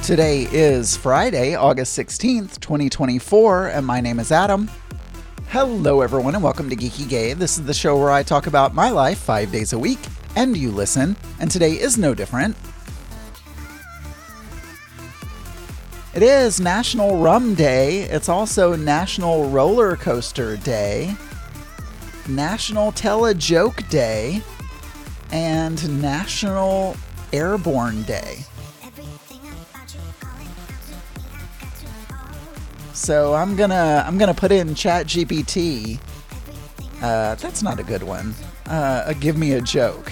Today is Friday, August 16th, 2024, and my name is Adam. Hello, everyone, and welcome to Geeky Gay. This is the show where I talk about my life 5 days a week, and you listen, and today is no different. It is National Rum Day. It's also National Roller Coaster Day, National Tell a Joke Day, and National Airborne Day. So I'm gonna put in ChatGPT. That's not a good one. Give me a joke.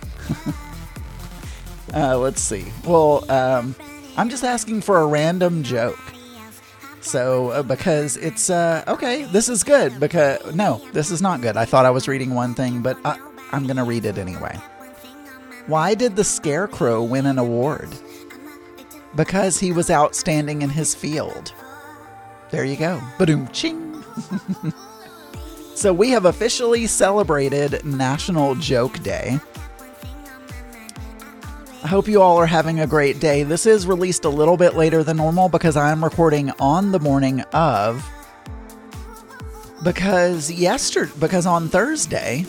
Let's see. Well, I'm just asking for a random joke. So because it's okay, this is good. Because no, this is not good. I thought I was reading one thing, but I'm gonna read it anyway. Why did the Scarecrow win an award? Because he was outstanding in his field. There you go. Ba-doom ching. So we have officially celebrated National Joke Day. I hope you all are having a great day. This is released a little bit later than normal because I'm recording on the morning of. Because on Thursday,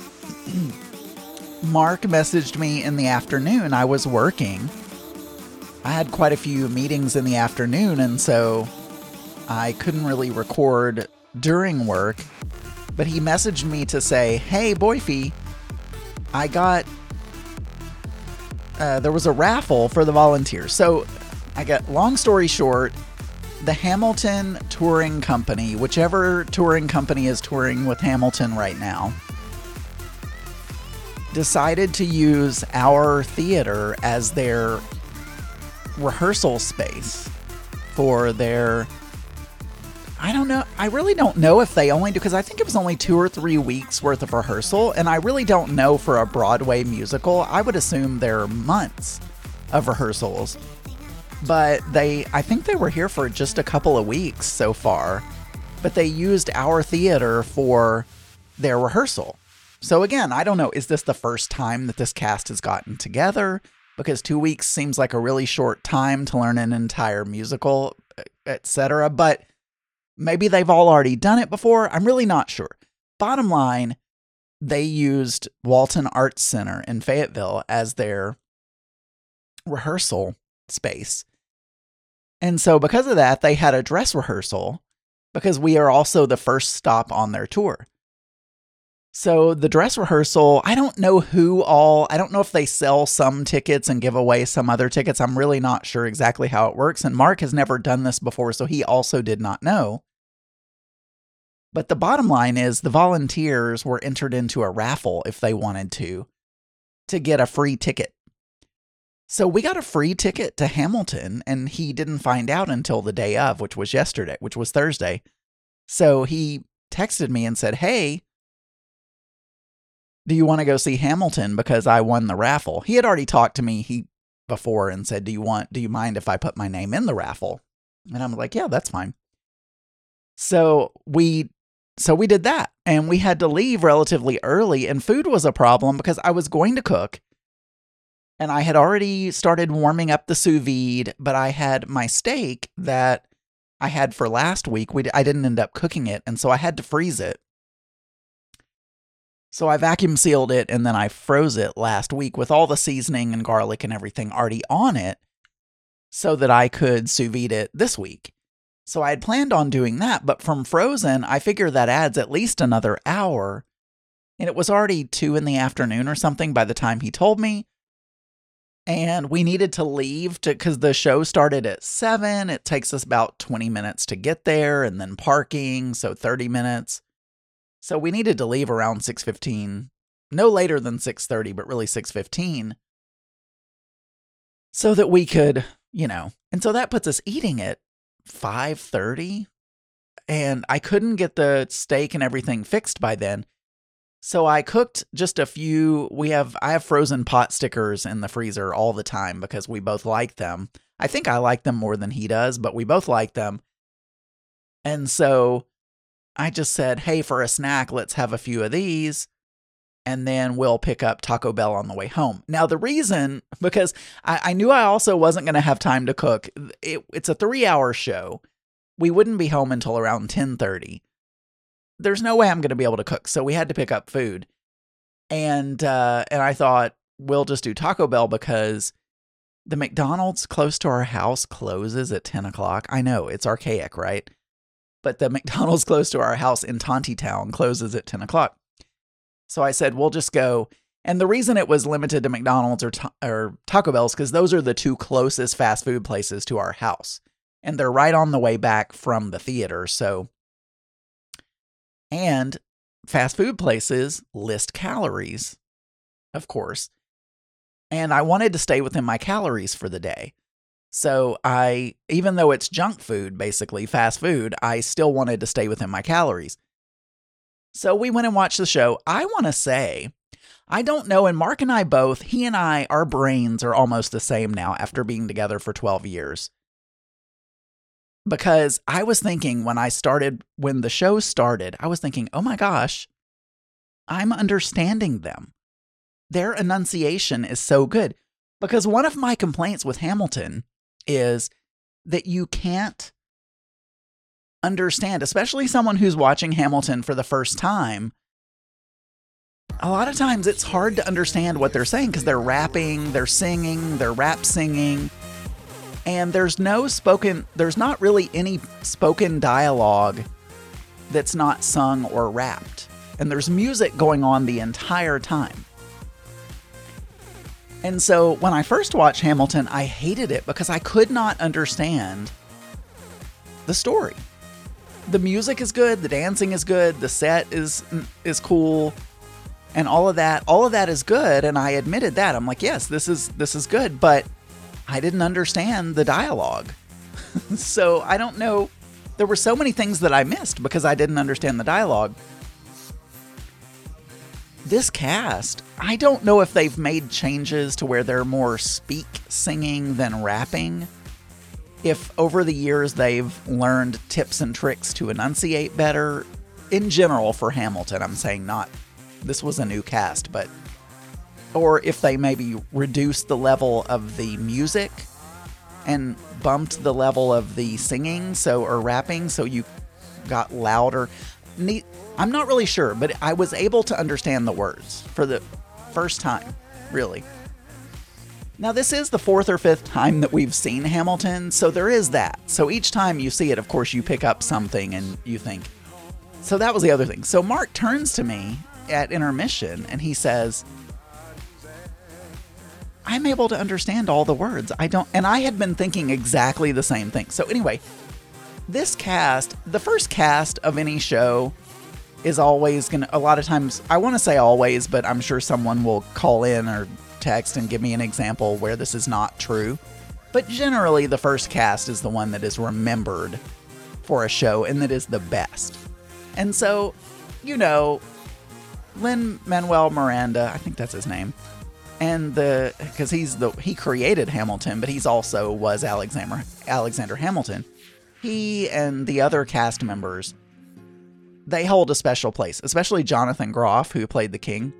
Mark messaged me in the afternoon. I was working. I had quite a few meetings in the afternoon, and so I couldn't really record during work, but he messaged me to say, hey, Boyfie, I got, there was a raffle for the volunteers. So I got, long story short, the Hamilton Touring Company, whichever touring company is touring with Hamilton right now, decided to use our theater as their rehearsal space for their, I don't know. I really don't know if they only do, because I think it was only 2 or 3 weeks worth of rehearsal. And I really don't know for a Broadway musical. I would assume there are months of rehearsals. But I think they were here for just a couple of weeks so far. But they used our theater for their rehearsal. So again, I don't know. Is this the first time that this cast has gotten together? Because 2 weeks seems like a really short time to learn an entire musical, etc. But maybe they've all already done it before. I'm really not sure. Bottom line, they used Walton Arts Center in Fayetteville as their rehearsal space. And so because of that, they had a dress rehearsal because we are also the first stop on their tour. So the dress rehearsal, I don't know I don't know if they sell some tickets and give away some other tickets. I'm really not sure exactly how it works. And Mark has never done this before, so he also did not know. But the bottom line is the volunteers were entered into a raffle if they wanted to get a free ticket. So we got a free ticket to Hamilton, and he didn't find out until the day of, which was Thursday. So he texted me and said, hey, do you want to go see Hamilton because I won the raffle? He had already talked to me before and said, do you mind if I put my name in the raffle? And I'm like, yeah, that's fine. So we did that, and we had to leave relatively early, and food was a problem because I was going to cook, and I had already started warming up the sous vide, but I had my steak that I had for last week. I didn't end up cooking it, and so I had to freeze it. So I vacuum sealed it, and then I froze it last week with all the seasoning and garlic and everything already on it so that I could sous vide it this week. So I had planned on doing that, but from frozen, I figure that adds at least another hour. And it was already 2 in the afternoon or something by the time he told me. And we needed to leave because the show started at 7. It takes us about 20 minutes to get there, and then parking, so 30 minutes. So we needed to leave around 6:15, no later than 6:30, but really 6:15, so that we could, and so that puts us eating at 5:30, and I couldn't get the steak and everything fixed by then. So I cooked just a few. I have frozen pot stickers in the freezer all the time because we both like them. I think I like them more than he does, but we both like them. And so I just said, hey, for a snack, let's have a few of these. and then we'll pick up Taco Bell on the way home. Now, the reason, because I knew I also wasn't going to have time to cook. It's a 3-hour show. We wouldn't be home until around 10:30. There's no way I'm going to be able to cook, so we had to pick up food. And I thought, we'll just do Taco Bell because the McDonald's close to our house closes at 10 o'clock. I know, it's archaic, right? But the McDonald's close to our house in Tontitown closes at 10 o'clock. So I said, we'll just go. And the reason it was limited to McDonald's or Taco Bell's because those are the two closest fast food places to our house. And they're right on the way back from the theater. And fast food places list calories, of course. And I wanted to stay within my calories for the day. So even though it's junk food, basically fast food, I still wanted to stay within my calories. So we went and watched the show. I want to say, I don't know, and Mark and I both, he and I, our brains are almost the same now after being together for 12 years. Because I was thinking when the show started, I was thinking, oh my gosh, I'm understanding them. Their enunciation is so good. Because one of my complaints with Hamilton is that you can't understand, especially someone who's watching Hamilton for the first time. A lot of times it's hard to understand what they're saying because they're rapping, they're singing, they're rap singing. And there's not really any spoken dialogue that's not sung or rapped. And there's music going on the entire time. And so when I first watched Hamilton, I hated it because I could not understand the story. The music is good, the dancing is good, the set is cool, and all of that is good. And I admitted that. I'm like, yes, this is good, but I didn't understand the dialogue. So I don't know. There were so many things that I missed because I didn't understand the dialogue. This cast, I don't know if they've made changes to where they're more singing than rapping. If over the years they've learned tips and tricks to enunciate better. In general for Hamilton, I'm saying not, this was a new cast, or if they maybe reduced the level of the music and bumped the level of the singing, or rapping, so you got louder. I'm not really sure, but I was able to understand the words for the first time, really. Now, this is the 4th or 5th time that we've seen Hamilton, so there is that. So each time you see it, of course, you pick up something and you think. So that was the other thing. So Mark turns to me at intermission and he says, I'm able to understand all the words. And I had been thinking exactly the same thing. So anyway, this cast, the first cast of any show is always going to, a lot of times, I want to say always, but I'm sure someone will call in or text and give me an example where this is not true. But generally, the first cast is the one that is remembered for a show and that is the best. And so, Lin-Manuel Miranda, I think that's his name, and because he created Hamilton, but he's also was Alexander Hamilton. He and the other cast members, they hold a special place, especially Jonathan Groff, who played the king.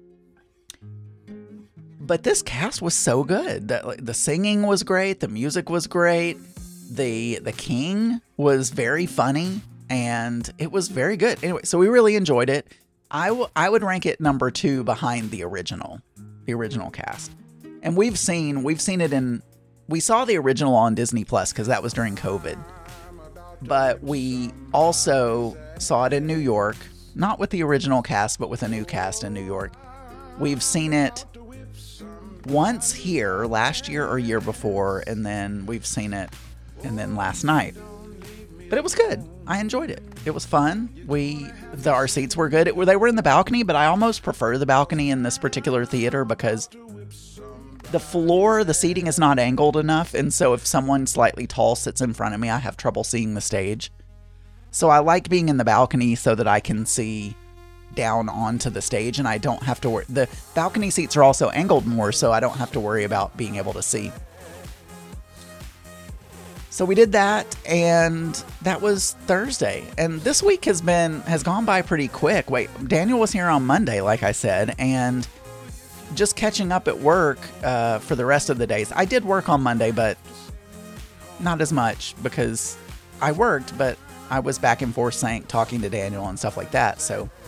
But this cast was so good. The singing was great. The music was great. The king was very funny, and it was very good. Anyway, so we really enjoyed it. I would rank it number 2 behind the original cast. And we saw the original on Disney Plus because that was during COVID. But we also saw it in New York, not with the original cast, but with a new cast in New York. We've seen it once here last year or year before, and then we've seen it and then last night. But it was good. I enjoyed it. It was fun. Our seats were good. They were in the balcony, but I almost prefer the balcony in this particular theater because the seating is not angled enough, and so if someone slightly tall sits in front of me, I have trouble seeing the stage. So I like being in the balcony so that I can see down onto the stage, and I don't have to worry. The balcony seats are also angled more, so I don't have to worry about being able to see. So we did that, and that was Thursday. And this week has gone by pretty quick. Wait, Daniel was here on Monday, like I said, and just catching up at work for the rest of the days. I did work on Monday, but not as much because I worked, but I was back and forth talking to Daniel and stuff like that.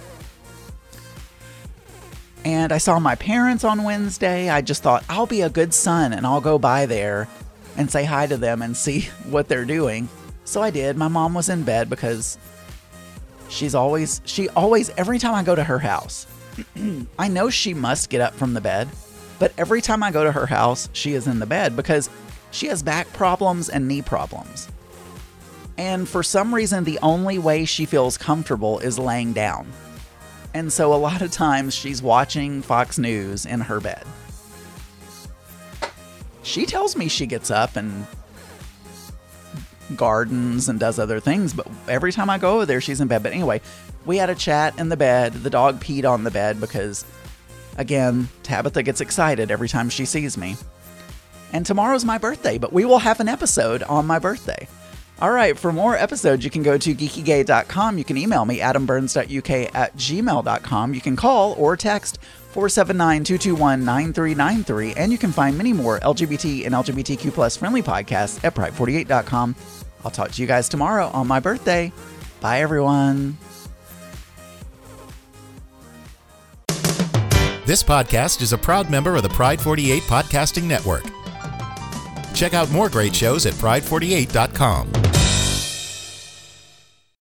And I saw my parents on Wednesday. I just thought, I'll be a good son and I'll go by there and say hi to them and see what they're doing. So I did. My mom was in bed because she always, every time I go to her house, I know she must get up from the bed, but every time I go to her house, she is in the bed because she has back problems and knee problems. And for some reason, the only way she feels comfortable is laying down. And so a lot of times she's watching Fox News in her bed. She tells me she gets up and gardens and does other things, but every time I go over there, she's in bed. But anyway, we had a chat in the bed. The dog peed on the bed because, again, Tabitha gets excited every time she sees me. And tomorrow's my birthday, but we will have an episode on my birthday. All right, for more episodes, you can go to geekygay.com. You can email me, adamburns.uk@gmail.com. You can call or text 479-221-9393, and you can find many more LGBT and LGBTQ plus friendly podcasts at pride48.com. I'll talk to you guys tomorrow on my birthday. Bye, everyone. This podcast is a proud member of the Pride 48 Podcasting Network. Check out more great shows at pride48.com.